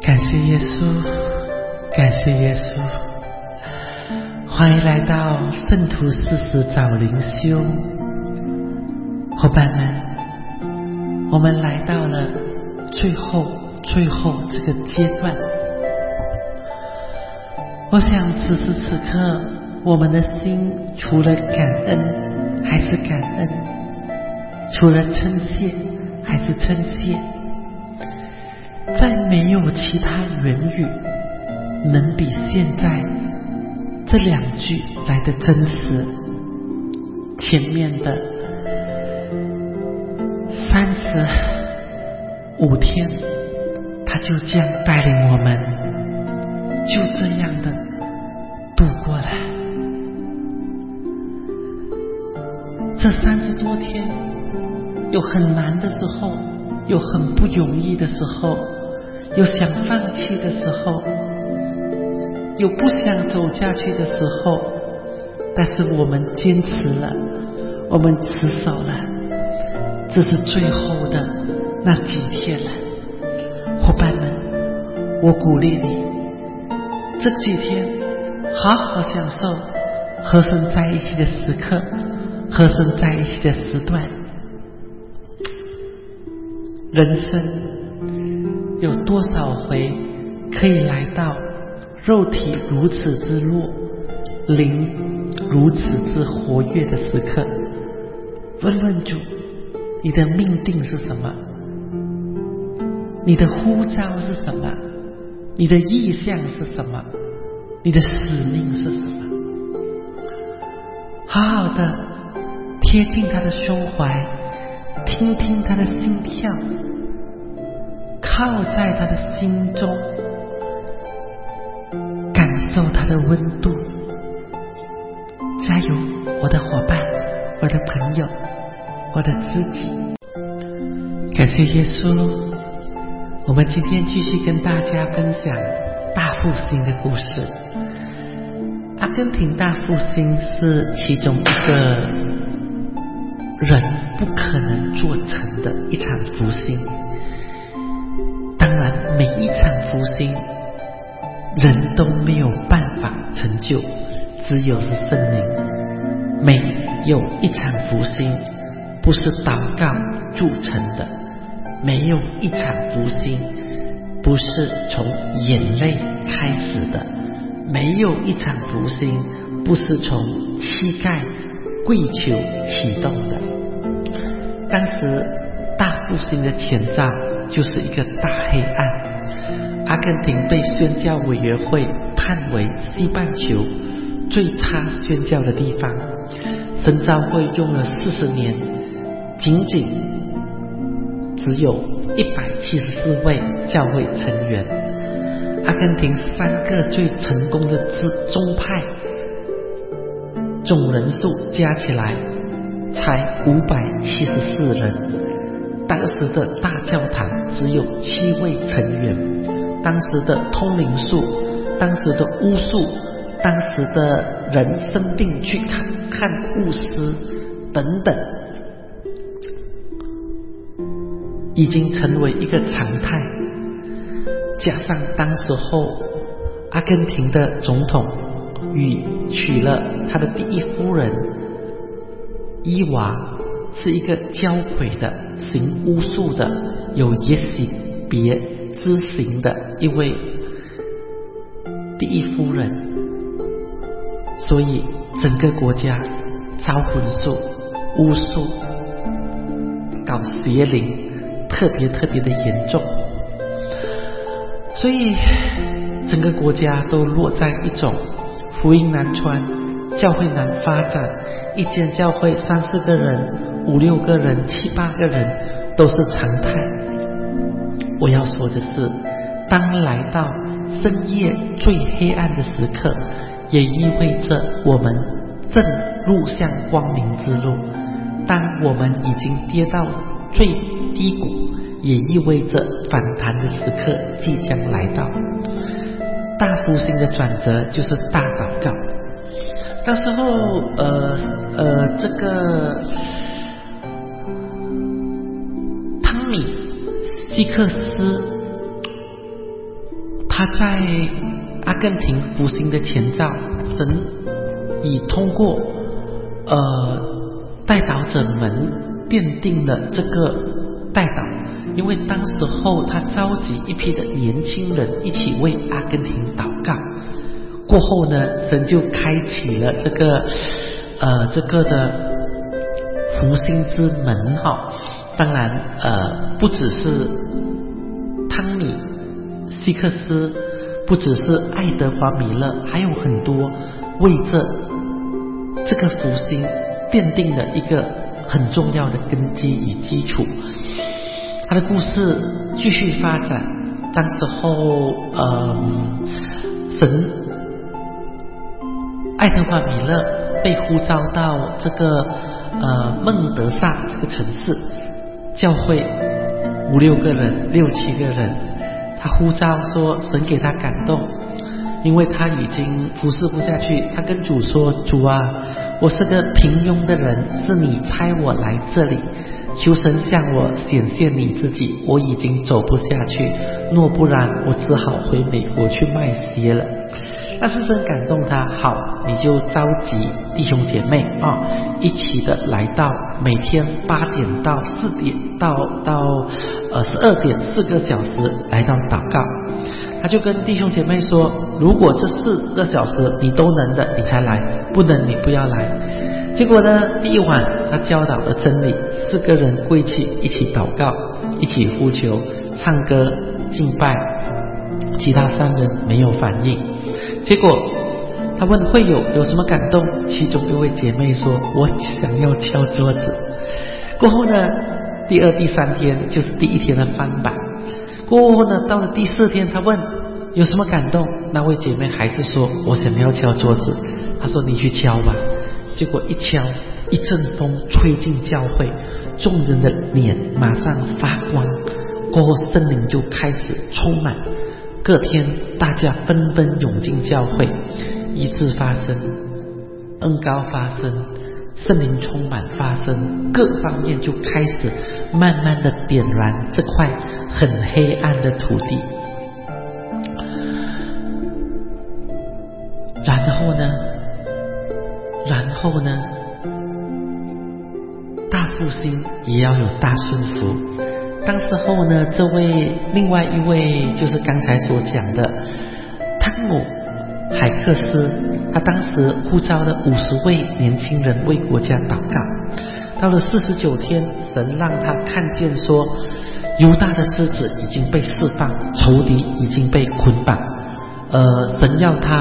感谢耶稣，感谢耶稣，欢迎来到圣徒40早灵修。伙伴们，我们来到了最后这个阶段。我想此时此刻我们的心除了感恩还是感恩，除了称谢还是称谢，再没有其他言语能比现在这2句来的真实。前面的35天他就这样带领我们就这样的度过了。这30多天有很难的时候，有很不容易的时候，有想放弃的时候，有不想走下去的时候，但是我们坚持了，我们持守了。这是最后的那几天了。伙伴们，我鼓励你这几天好好享受和神在一起的时刻，和神在一起的时段。人生有多少回可以来到肉体如此之弱，灵如此之活跃的时刻？问问主，你的命定是什么？你的呼召是什么？你的意向是什么？你的使命是什么？好好的贴近他的胸怀，听听他的心跳，靠在他的心中，感受他的温度。加油，我的伙伴，我的朋友，我的知己。感谢耶稣，我们今天继续跟大家分享大复兴的故事。阿根廷大复兴是其中一个人不可能做成的一场复兴。当然每一场复兴人都没有办法成就，只有是圣灵。没有一场复兴不是祷告铸成的，没有一场复兴不是从眼泪开始的，没有一场复兴不是从膝盖跪求启动的。当时大复兴的前兆就是一个大黑暗，阿根廷被宣教委员会判为西半球最差宣教的地方。神召会用了40年，仅只有174位教会成员。阿根廷3个最成功的宗派总人数加起来才574人。当时的大教堂只有7位成员，当时的通灵术，当时的巫术，当时的人生病去看巫师等等，已经成为一个常态。加上当时候阿根廷的总统娶了他的第一夫人伊娃，是一个交鬼的，行巫术的，有耶洗别之行的一位第一夫人。所以整个国家招魂术、巫术、搞邪灵特别的严重，所以整个国家都落在一种福音难传，教会难发展，一间教会3、4个人、5、6个人、7、8个人都是常态。我要说的是，当来到深夜最黑暗的时刻，也意味着我们正路向光明之路。当我们已经跌到最低谷，也意味着反弹的时刻即将来到。大复兴的转折就是大祷告。那时候这个汤米希克斯他在阿根廷复兴的前兆，神已通过代祷者们奠定了这个代祷，因为当时候他召集一批的年轻人一起为阿根廷祷告，过后呢，神就开启了这个的复兴之门哈。当然不只是汤米希克斯，不只是爱德华米勒，还有很多为这个复兴奠定了一个很重要的根基与基础。他的故事继续发展，当时候爱德华米勒被呼召到这个孟德萨这个城市，教会5-6个人6-7个人，他呼召说神给他感动，因为他已经服侍不下去，他跟主说，主啊，我是个平庸的人，是你差我来这里，求神向我显现你自己，我已经走不下去，若不然我只好回美国去卖鞋了。但是神感动他，好，你就召集弟兄姐妹一起的来到每天8点到4点到12点4个小时来到祷告。他就跟弟兄姐妹说，如果这4个小时你都能的你才来，不能你不要来。结果呢，第一晚他教导了真理，4个人跪起一起祷告，一起呼求唱歌敬拜，其他3人没有反应。结果他问会友有什么感动，其中一位姐妹说，我想要敲桌子。过后呢，第2、第3天就是第1天的翻版。过后呢，到了第4天，他问有什么感动，那位姐妹还是说我想要敲桌子。他说你去敲吧。结果一敲，一阵风吹进教会，众人的脸马上发光，过后圣灵就开始充满。隔天大家纷纷涌进教会，医治发生，恩膏发生，圣灵充满发生，各方面就开始慢慢的点燃这块很黑暗的土地。然后呢，大复兴也要有大顺服。当时候呢，另外一位就是刚才所讲的汤姆海克斯，他当时呼召了50位年轻人为国家祷告。到了49天，神让他看见说，犹大的狮子已经被释放，仇敌已经被捆绑。神要他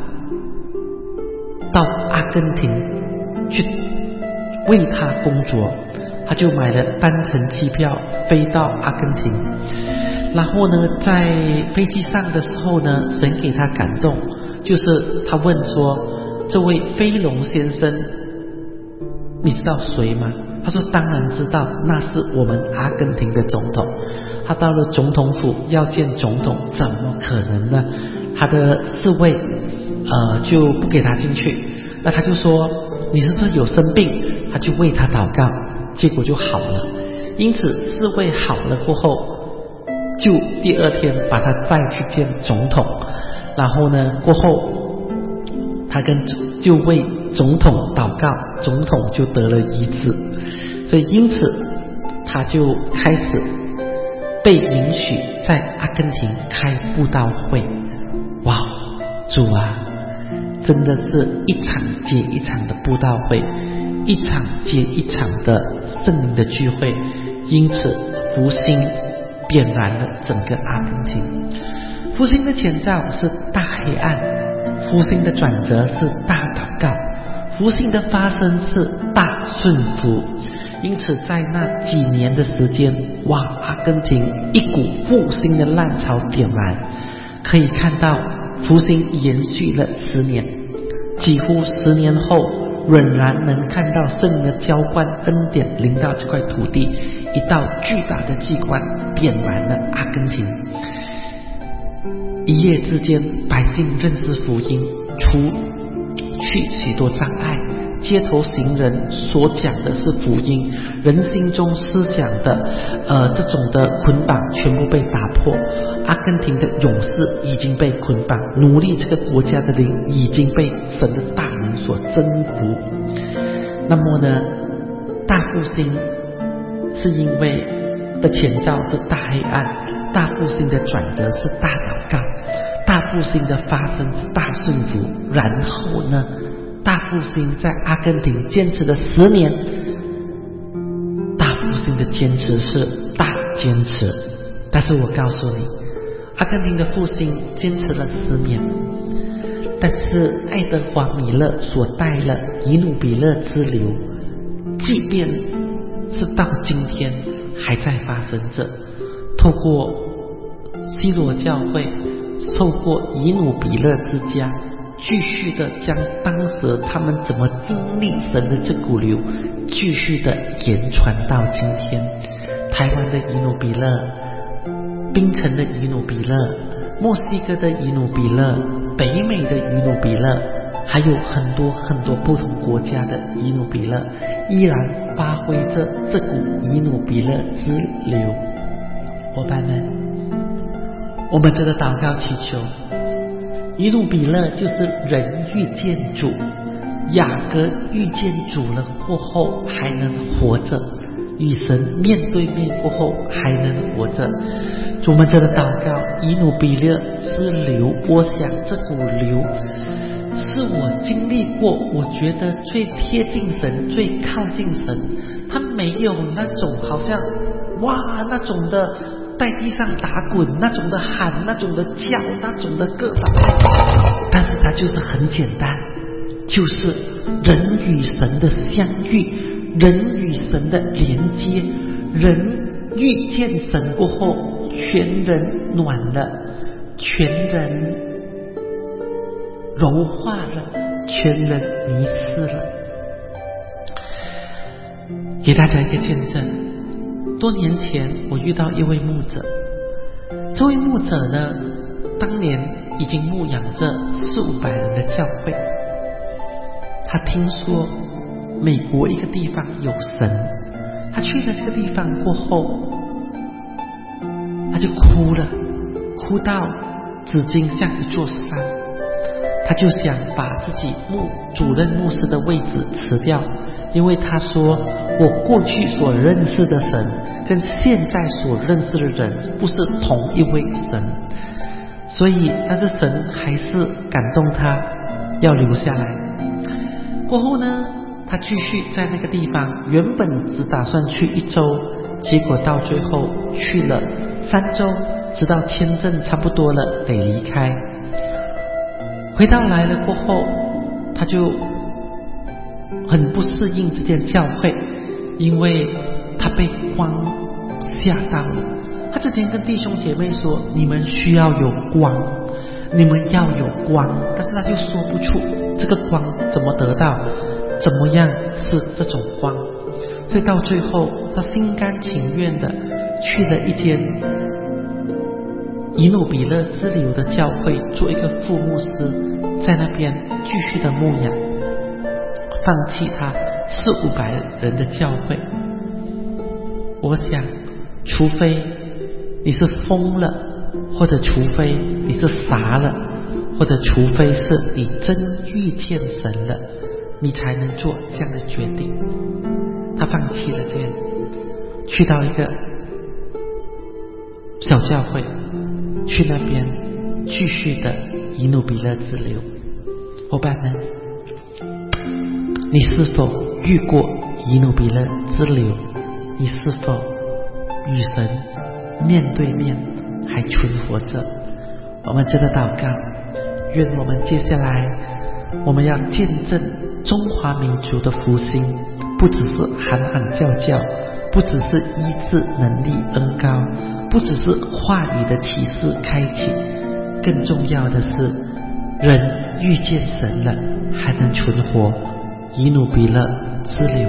到阿根廷去为他工作，他就买了单程机票飞到阿根廷。然后呢，在飞机上的时候呢，神给他感动，就是他问说，这位飞龙先生你知道谁吗？他说当然知道，那是我们阿根廷的总统。他到了总统府要见总统，怎么可能呢？他的侍卫就不给他进去。那他就说你是不是有生病？他就为他祷告，结果就好了。因此侍卫好了过后，就第2天把他再去见总统。然后呢，过后他就为总统祷告，总统就得了医治。所以因此他就开始被允许在阿根廷开布道会。哇，主啊，真的是一场接一场的布道会，一场接一场的圣灵的聚会，因此复兴点燃了整个阿根廷。复兴的前兆是大黑暗，复兴的转折是大祷告，复兴的发生是大顺服。因此在那几年的时间，哇，阿根廷一股复兴的浪潮点燃，可以看到复兴延续了10年，几乎10年后仍然能看到圣灵的浇灌恩典临到这块土地，一道巨大的机关点燃了阿根廷。一夜之间，百姓认识福音，除去许多障碍， 街头行人所讲的是福音，人心中思想的这种的捆绑全部被打破。阿根廷的勇士已经被捆绑，奴隶这个国家的灵已经被神的大能所征服。那么呢，大复兴是因为的前兆是大黑暗，大复兴的转折是大祷告，大复兴的发生是大顺服。然后呢，大复兴在阿根廷坚持了10年，大复兴的坚持是大坚持。但是我告诉你，阿根廷的复兴坚持了10年，但是爱德华米勒所带了以努比勒之流，即便是到今天还在发生着。透过西罗教会，透过以努比勒之家，继续的将当时他们怎么经历神的这股流继续的延传到今天。台湾的以努比勒，槟城的以努比勒，墨西哥的以努比勒，北美的以努比勒，还有很多很多不同国家的以努比勒，依然发挥着这股以努比勒之流。伙伴们，我们这个祷告祈求，以努比勒就是人遇见主，雅各遇见主了过后还能活着，与神面对面过后还能活着。我们这个祷告，以努比勒之流，我想这股流是我经历过，我觉得最贴近神，最靠近神。他没有那种好像哇那种的在地上打滚，那种的喊，那种的叫，那种的歌唱，但是它就是很简单，就是人与神的相遇，人与神的连接，人遇见神过后，全人暖了，全人融化了，全人迷失了。给大家一个见证，多年前我遇到一位牧者，这位牧者呢，当年已经牧养着400-500人的教会。他听说美国一个地方有神，他去了这个地方过后，他就哭了，哭到纸巾像一座山。他就想把自己主任牧师的位置辞掉，因为他说我过去所认识的神跟现在所认识的人不是同一位神，所以但是神还是感动他要留下来。过后呢，他继续在那个地方，原本只打算去1周，结果到最后去了3周，直到签证差不多了得离开。回到来了过后，他就很不适应这间教会，因为他被光吓到了。他之前跟弟兄姐妹说，你们需要有光，你们要有光，但是他就说不出这个光怎么得到，怎么样是这种光。所以到最后他心甘情愿的去了一间以努比勒之流的教会，做一个副牧师，在那边继续的牧养，放弃他400-500人的教会。我想除非你是疯了，或者除非你是傻了，或者除非是你真遇见神了，你才能做这样的决定。他放弃了这样，去到一个小教会，去那边继续的以努比勒之流。伙伴们，你是否遇过以努比勒之流？你是否与神面对面还存活着？我们真的祷告，愿我们接下来我们要见证中华民族的复兴，不只是喊喊叫叫，不只是医治能力恩膏，不只是话语的启示开启，更重要的是人遇见神了还能存活，以努比勒之流。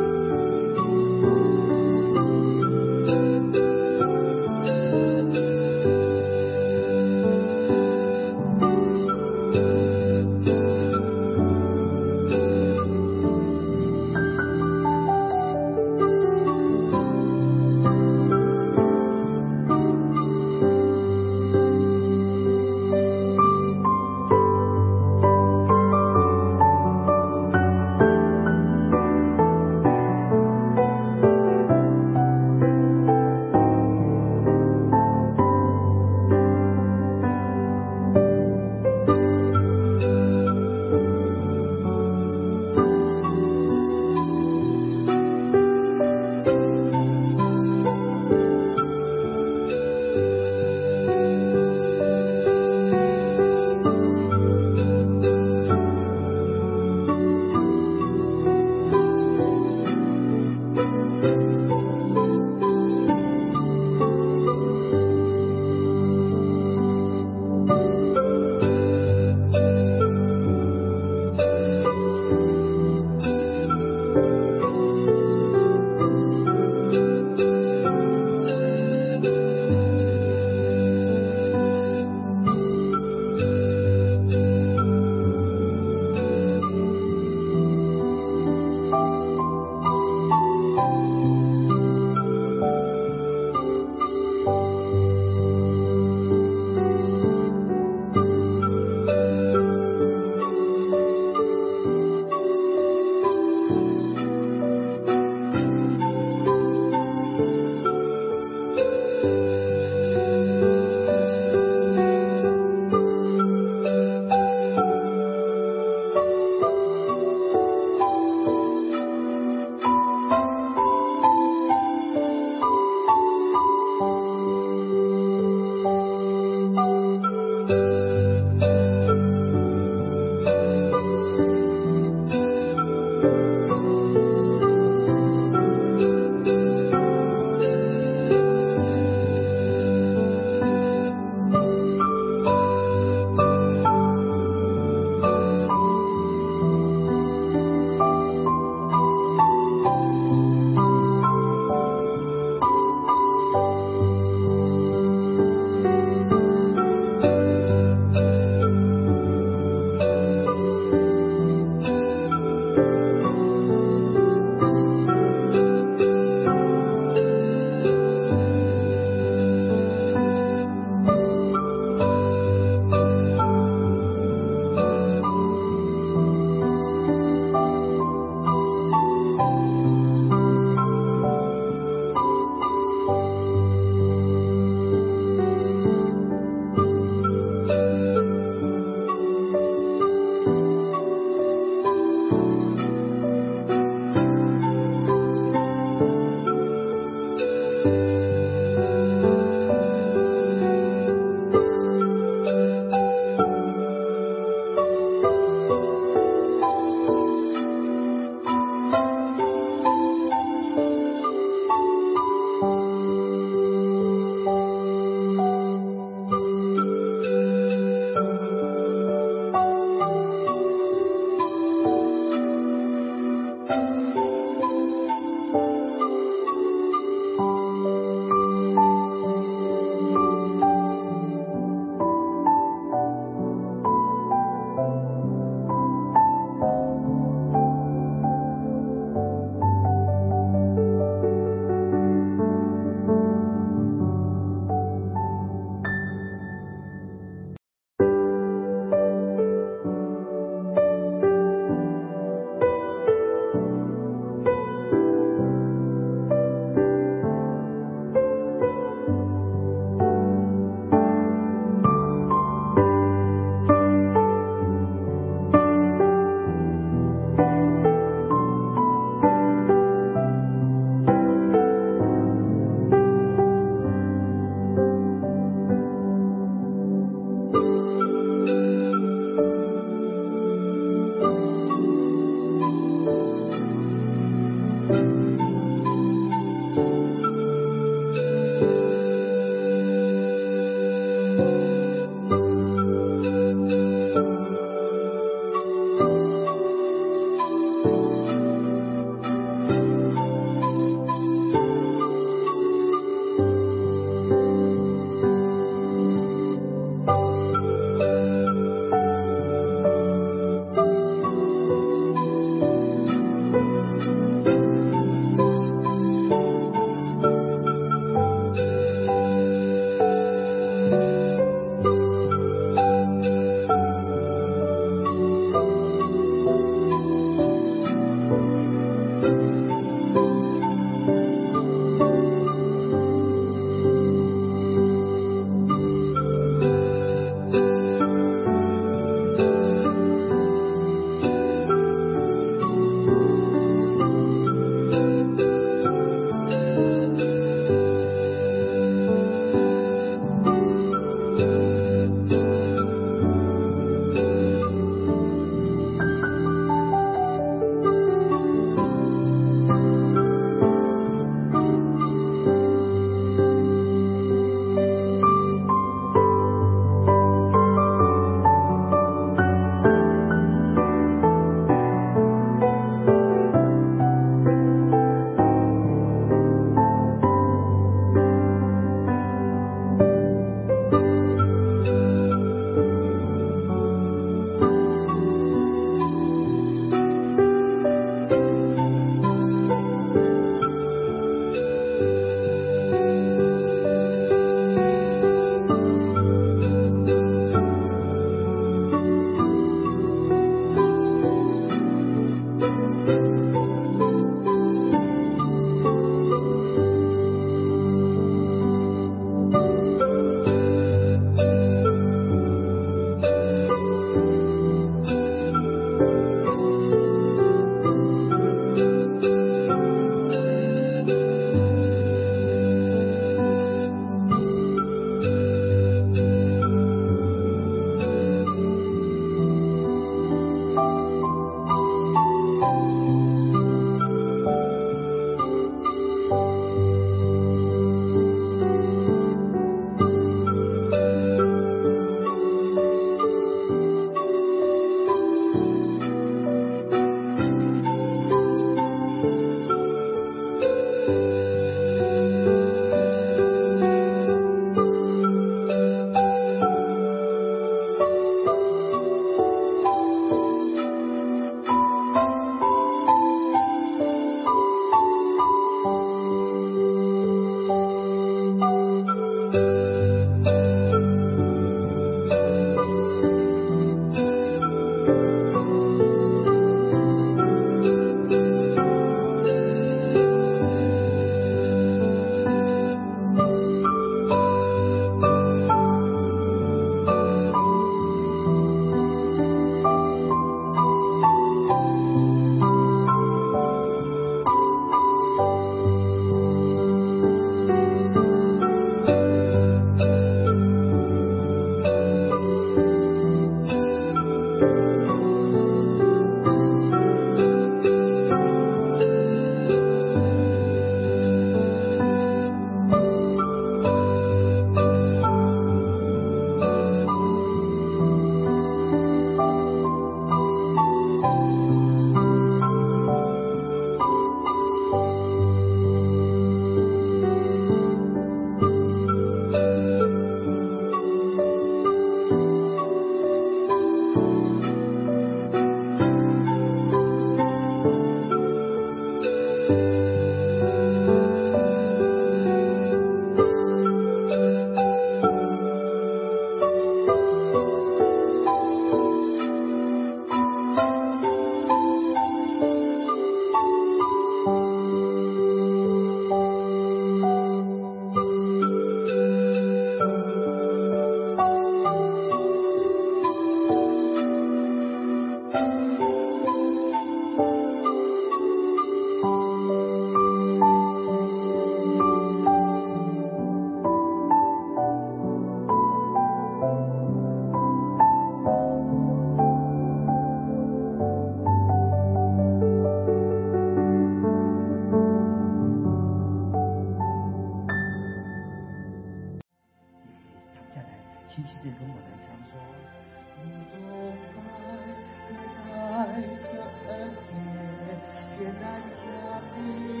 也跟我们唱说，如同爱带着恩典，点燃家庭，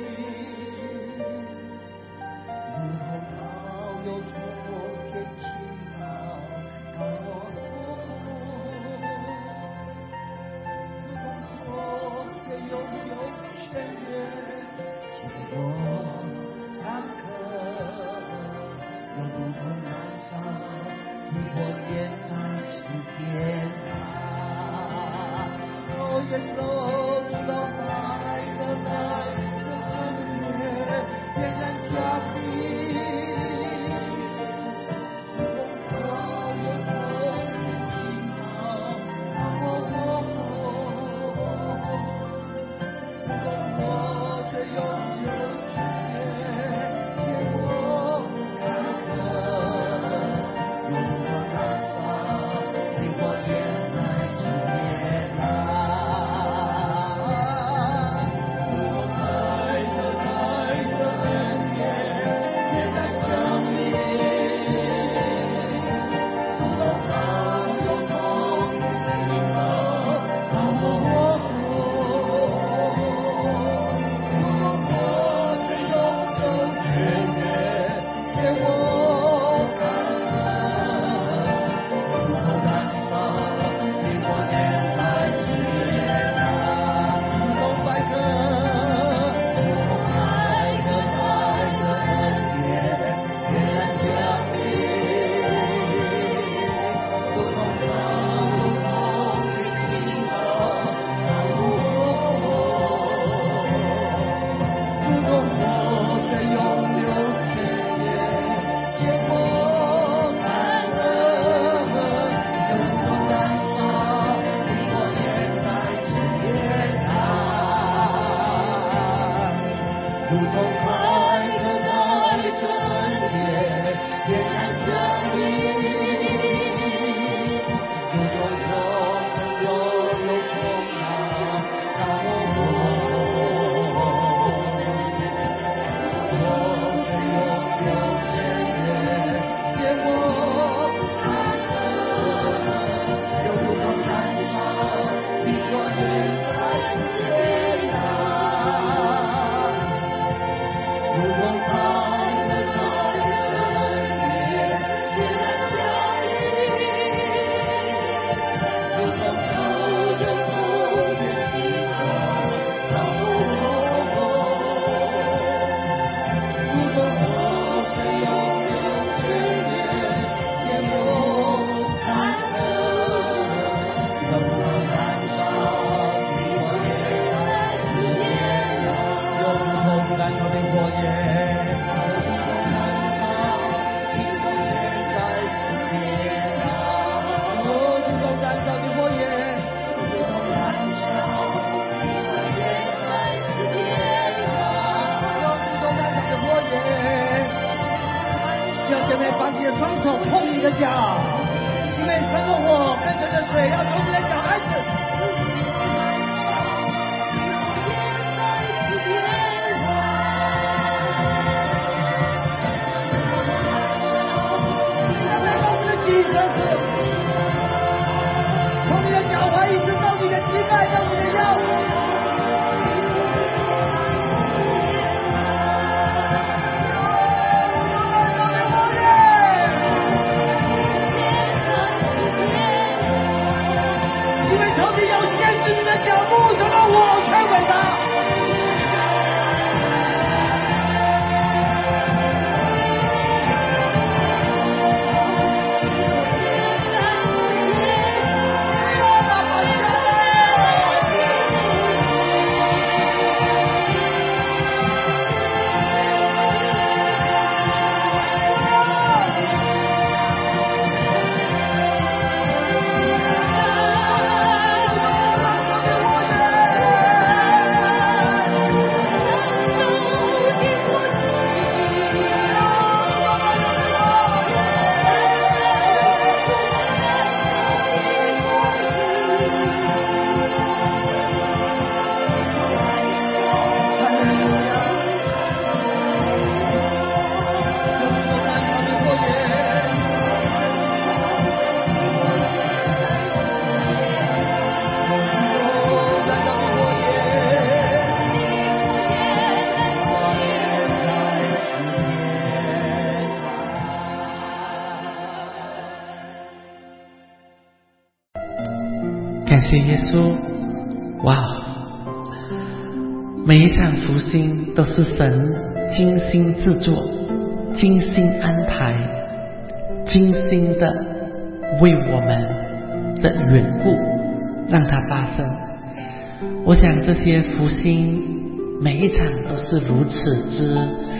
如同高有从天起高，高我如同活水永有泉源，经过坎坷，又如同燃烧，如火焰在起点啊！哦，耶稣，如同爱的恩典，点燃家庭，如同高有从天高，高我活水永有泉，见我坎坷，永不燃烧，你我眼在起点啊！如同爱的恩典，点燃生命，如同高有从天高，高我如同爱的恩典，点燃生命，如同火神又有重阳，让我水永有泉源，见我坎坷，又如同燃烧，你我眼在天啊！如同爱的恩典，点燃家庭，如同高有从天起高，高我如同活水永有泉源，见我坎坷，永不燃烧，你我眼在起点啊！又如同燃烧的火焰。小姐妹，把你的双手碰你的脚，你们乘着火，跟随着水，要从你的脚开始。从你的脚踝一直到你的膝盖，到你的腰。 谢耶稣！哇，每一场福星都是神精心制作、精心安排、精心的为我们的缘故让它发生。我想这些福星每一场都是如此之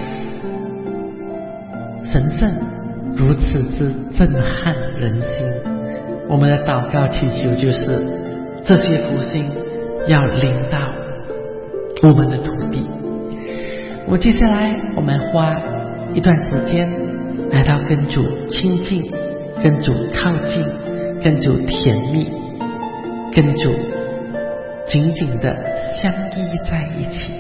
神圣，如此之震撼人心。我们的祷告祈求就是这些福星要临到我们的土地。接下来我们花一段时间来到跟主亲近，跟主靠近，跟主甜蜜，跟主紧紧的相依在一起。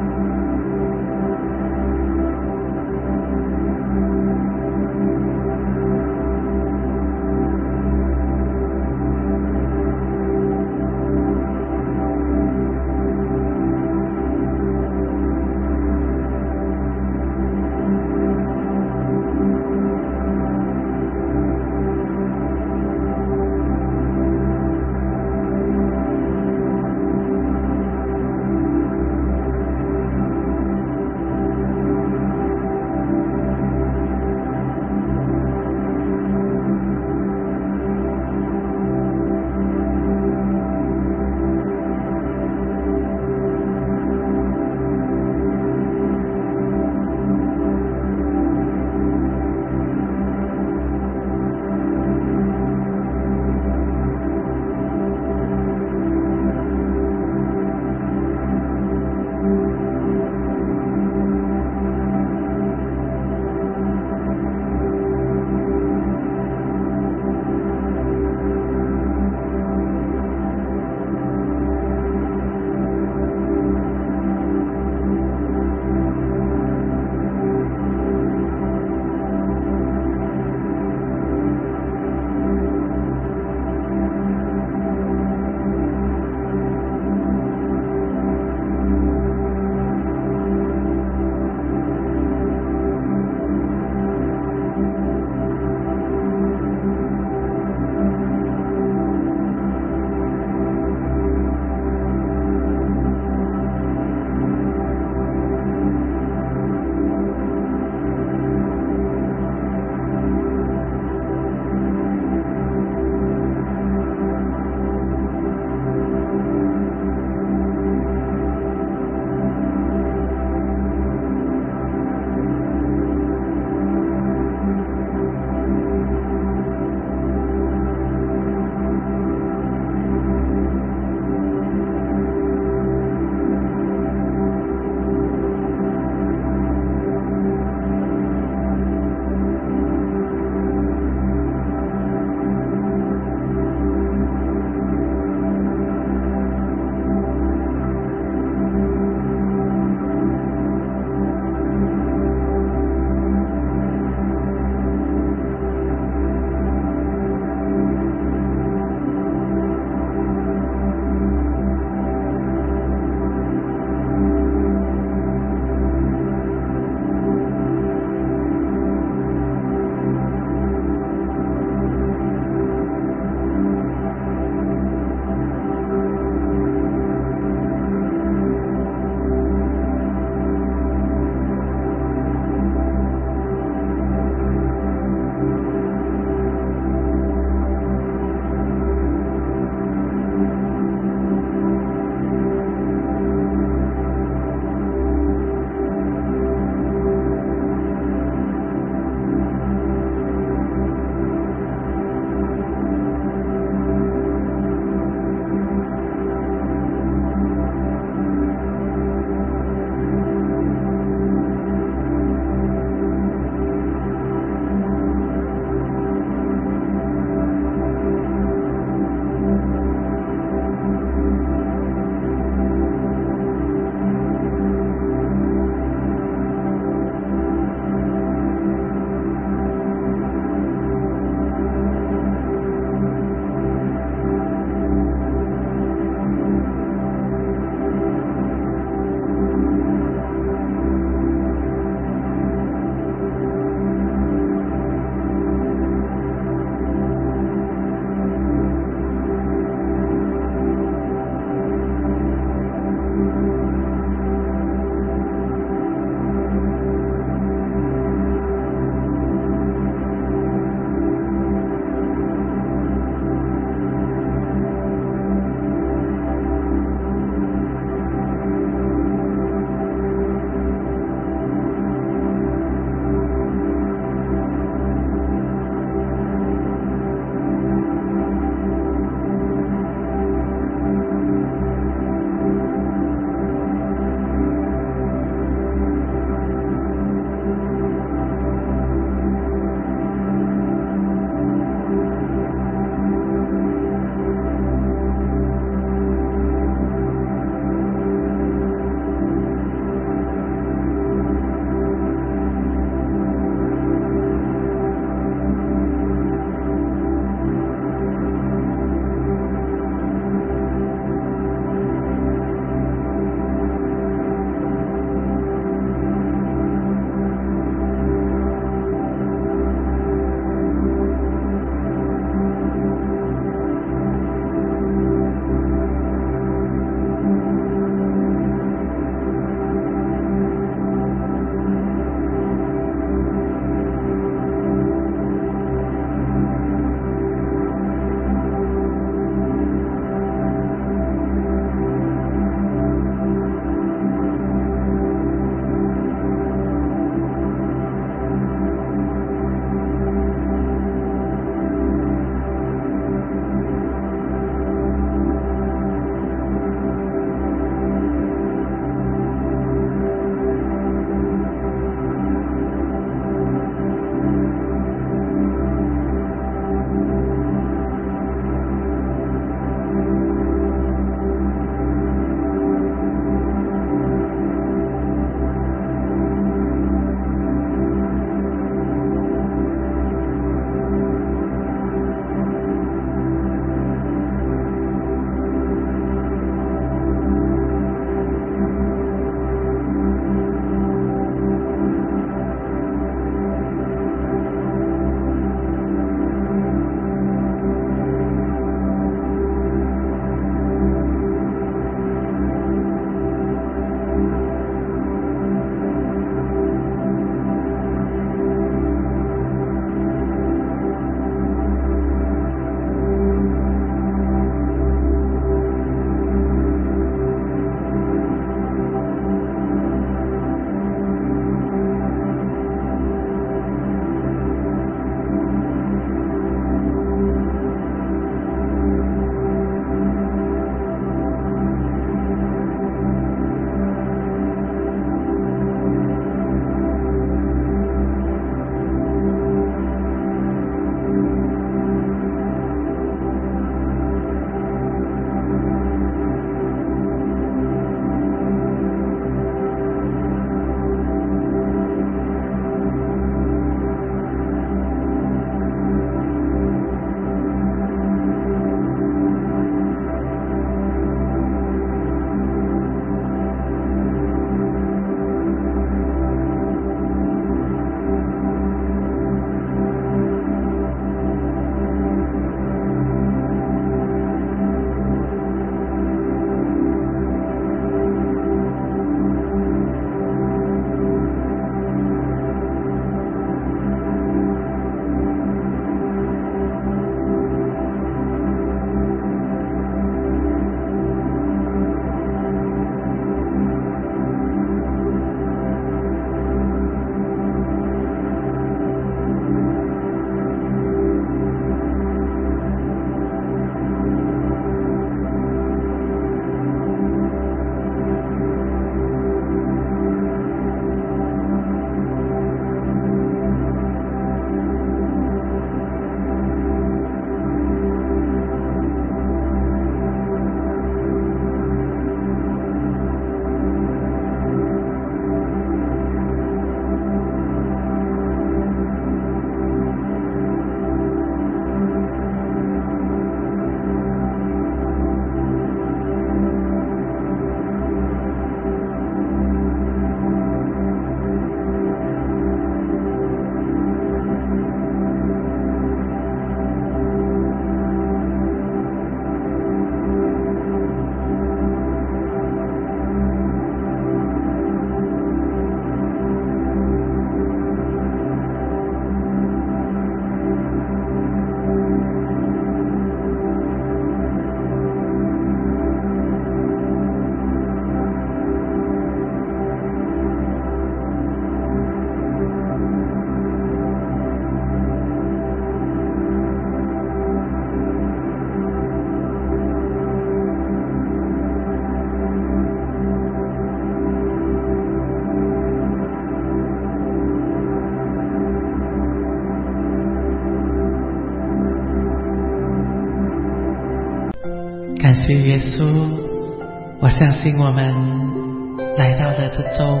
感谢耶稣，我相信我们来到了这周，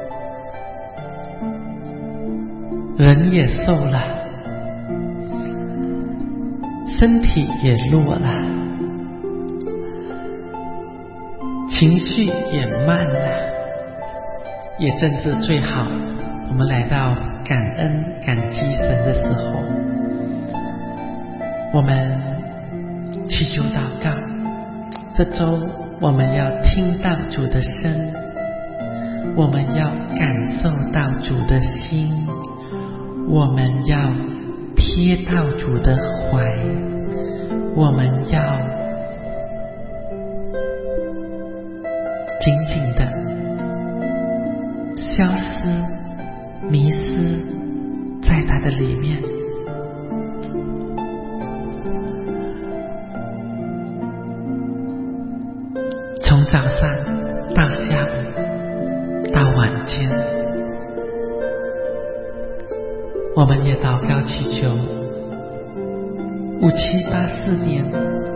人也瘦了，身体也弱了，情绪也慢了，也正是最好我们来到感恩感激神的时候，我们祈求祷告。这周我们要听到主的声，我们要感受到主的心，我们要贴到主的怀，我们要紧紧的消失迷失在他的里面。从早上到下午到晚间，我们也祷告祈求5784年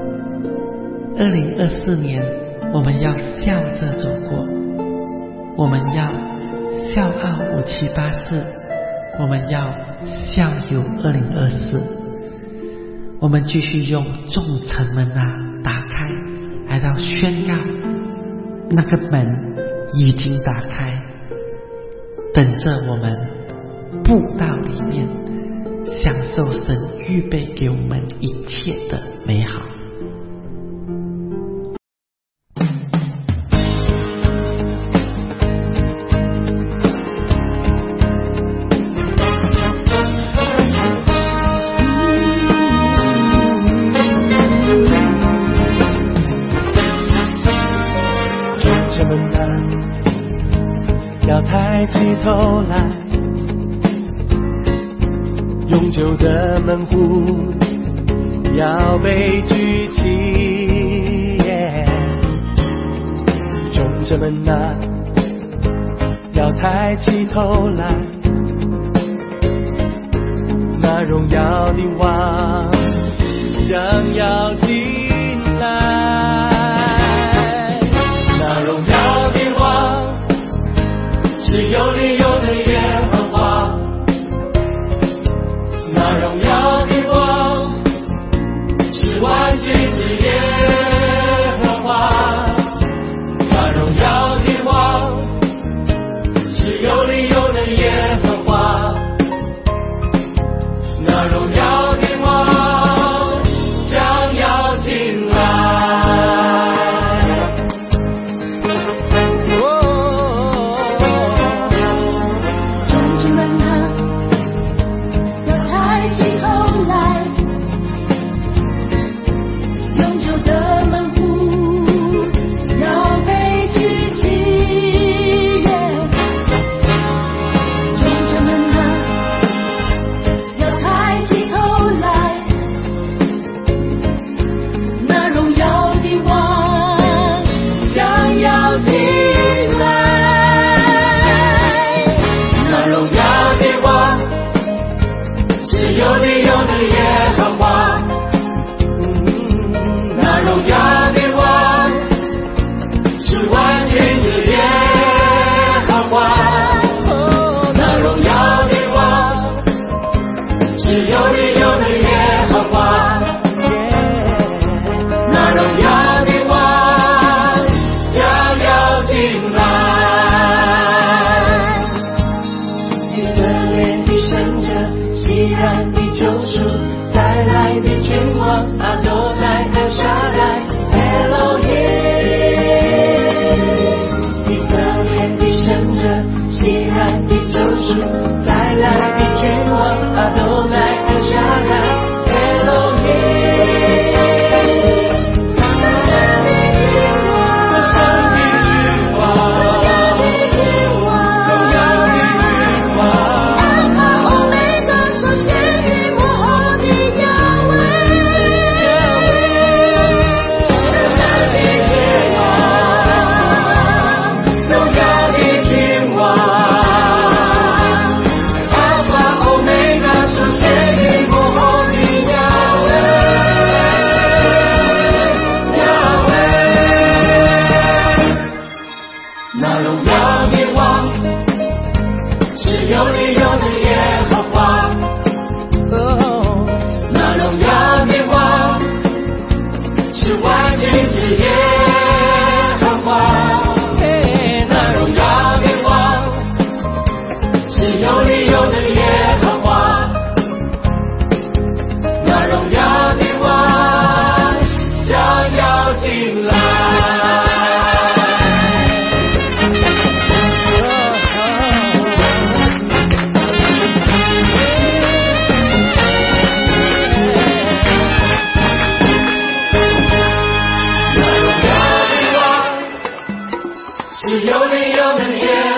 2024年，我们要笑着走过，我们要笑傲5784，我们要笑游2024，我们继续用众城门打开，来到宣告那个门已经打开，等着我们步到里面，享受神预备给我们一切的美好。 要抬起头来，永久的门户要被举起，众子们啊，要抬起头来，那荣耀的王将要进来，那荣耀的王是有理由的耶和华，那荣耀的王是万军之耶和华，那荣耀的王是有理由的耶和华，那荣耀的王将要进来。 是有你有能也